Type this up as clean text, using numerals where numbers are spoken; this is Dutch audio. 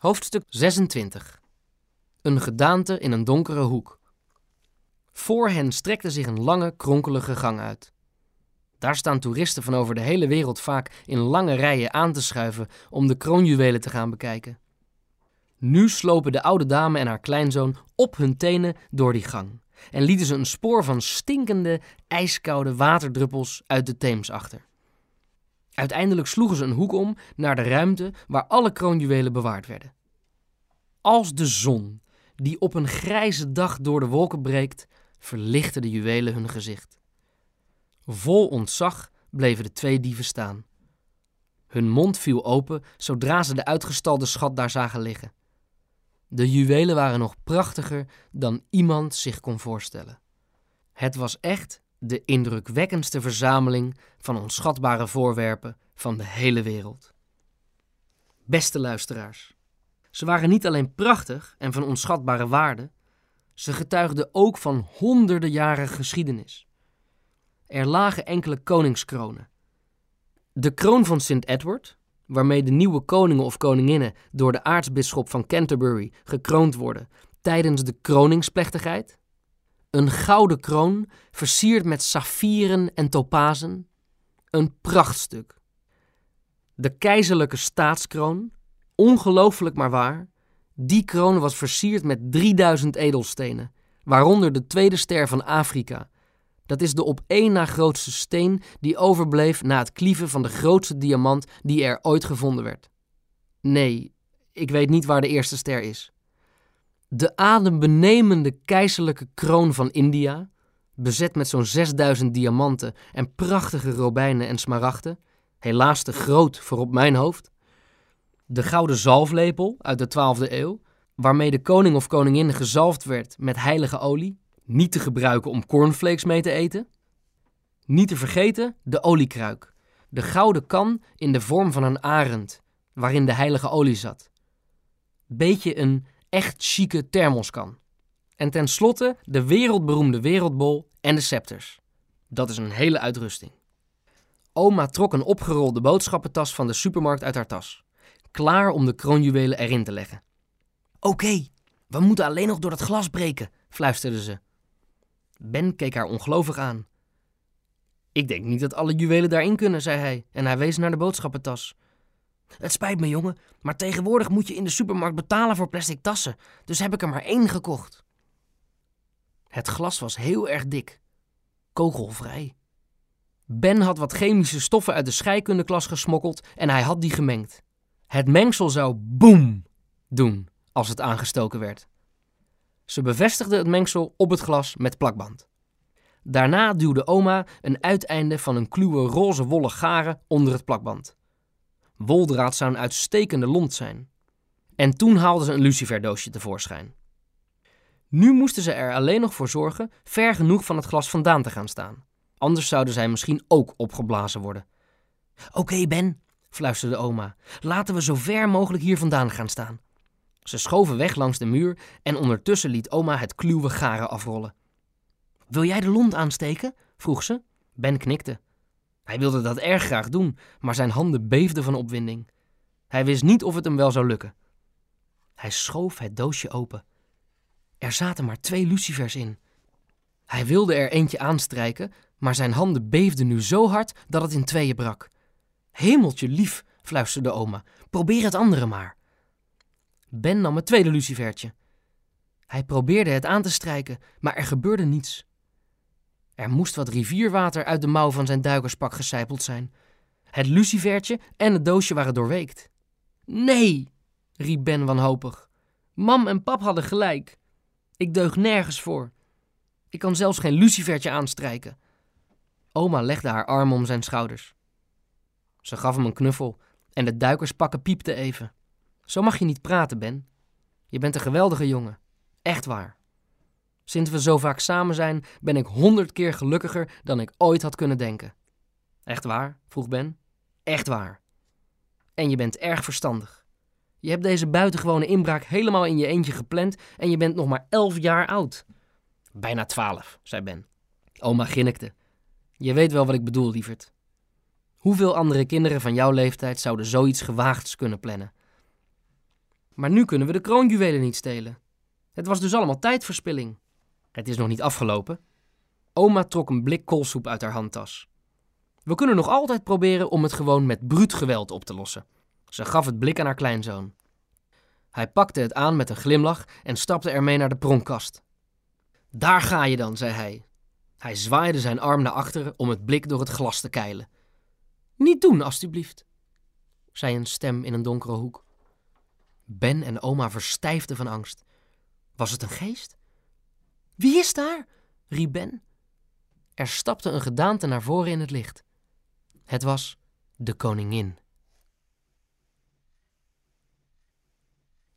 Hoofdstuk 26. Een gedaante in een donkere hoek. Voor hen strekte zich een lange, kronkelige gang uit. Daar staan toeristen van over de hele wereld vaak in lange rijen aan te schuiven om de kroonjuwelen te gaan bekijken. Nu slopen de oude dame en haar kleinzoon op hun tenen door die gang en lieten ze een spoor van stinkende, ijskoude waterdruppels uit de Theems achter. Uiteindelijk sloegen ze een hoek om naar de ruimte waar alle kroonjuwelen bewaard werden. Als de zon, die op een grijze dag door de wolken breekt, verlichten de juwelen hun gezicht. Vol ontzag bleven de twee dieven staan. Hun mond viel open zodra ze de uitgestalde schat daar zagen liggen. De juwelen waren nog prachtiger dan iemand zich kon voorstellen. Het was echt de indrukwekkendste verzameling van onschatbare voorwerpen van de hele wereld. Beste luisteraars, ze waren niet alleen prachtig en van onschatbare waarde, ze getuigden ook van honderden jaren geschiedenis. Er lagen enkele koningskronen. De kroon van Sint Edward, waarmee de nieuwe koningen of koninginnen door de aartsbisschop van Canterbury gekroond worden tijdens de kroningsplechtigheid. Een gouden kroon, versierd met saffieren en topazen. Een prachtstuk. De keizerlijke staatskroon, ongelooflijk maar waar, die kroon was versierd met 3000 edelstenen, waaronder de tweede ster van Afrika. Dat is de op één na grootste steen die overbleef na het klieven van de grootste diamant die er ooit gevonden werd. Nee, ik weet niet waar de eerste ster is. De adembenemende keizerlijke kroon van India, bezet met zo'n 6000 diamanten en prachtige robijnen en smaragden, helaas te groot voor op mijn hoofd. De gouden zalflepel uit de 12e eeuw, waarmee de koning of koningin gezalfd werd met heilige olie, niet te gebruiken om cornflakes mee te eten. Niet te vergeten de oliekruik, de gouden kan in de vorm van een arend, waarin de heilige olie zat. Beetje een echt chique thermoskan. En tenslotte de wereldberoemde wereldbol en de scepters. Dat is een hele uitrusting. Oma trok een opgerolde boodschappentas van de supermarkt uit haar tas, klaar om de kroonjuwelen erin te leggen. Oké, we moeten alleen nog door dat glas breken, fluisterde ze. Ben keek haar ongelovig aan. Ik denk niet dat alle juwelen daarin kunnen, zei hij en hij wees naar de boodschappentas. Het spijt me, jongen, maar tegenwoordig moet je in de supermarkt betalen voor plastic tassen, dus heb ik er maar 1 gekocht. Het glas was heel erg dik, kogelvrij. Ben had wat chemische stoffen uit de scheikundeklas gesmokkeld en hij had die gemengd. Het mengsel zou boem doen als het aangestoken werd. Ze bevestigde het mengsel op het glas met plakband. Daarna duwde oma een uiteinde van een kluwe roze wollen garen onder het plakband. Woldraad zou een uitstekende lont zijn. En toen haalden ze een luciferdoosje tevoorschijn. Nu moesten ze er alleen nog voor zorgen ver genoeg van het glas vandaan te gaan staan. Anders zouden zij misschien ook opgeblazen worden. Oké, Ben, fluisterde oma, laten we zo ver mogelijk hier vandaan gaan staan. Ze schoven weg langs de muur en ondertussen liet oma het kluwe garen afrollen. Wil jij de lont aansteken? Vroeg ze. Ben knikte. Hij wilde dat erg graag doen, maar zijn handen beefden van opwinding. Hij wist niet of het hem wel zou lukken. Hij schoof het doosje open. Er zaten maar 2 lucifers in. Hij wilde er eentje aanstrijken, maar zijn handen beefden nu zo hard dat het in tweeën brak. Hemeltje lief, fluisterde oma, probeer het andere maar. Ben nam het tweede lucifertje. Hij probeerde het aan te strijken, maar er gebeurde niets. Er moest wat rivierwater uit de mouw van zijn duikerspak gesijpeld zijn. Het lucifertje en het doosje waren doorweekt. Nee, riep Ben wanhopig. Mam en pap hadden gelijk. Ik deug nergens voor. Ik kan zelfs geen lucifertje aanstrijken. Oma legde haar arm om zijn schouders. Ze gaf hem een knuffel en de duikerspakken piepten even. Zo mag je niet praten, Ben. Je bent een geweldige jongen. Echt waar. Sinds we zo vaak samen zijn, ben ik 100 keer gelukkiger dan ik ooit had kunnen denken. Echt waar? Vroeg Ben. Echt waar. En je bent erg verstandig. Je hebt deze buitengewone inbraak helemaal in je eentje gepland en je bent nog maar 11 jaar oud. Bijna 12, zei Ben. Oma grinnikte. Je weet wel wat ik bedoel, lieverd. Hoeveel andere kinderen van jouw leeftijd zouden zoiets gewaagds kunnen plannen? Maar nu kunnen we de kroonjuwelen niet stelen. Het was dus allemaal tijdverspilling. Het is nog niet afgelopen. Oma trok een blik koolsoep uit haar handtas. We kunnen nog altijd proberen om het gewoon met bruut geweld op te lossen. Ze gaf het blik aan haar kleinzoon. Hij pakte het aan met een glimlach en stapte ermee naar de pronkkast. Daar ga je dan, zei hij. Hij zwaaide zijn arm naar achteren om het blik door het glas te keilen. Niet doen, alstublieft, zei een stem in een donkere hoek. Ben en oma verstijfden van angst. Was het een geest? Wie is daar? Riep Ben. Er stapte een gedaante naar voren in het licht. Het was de koningin.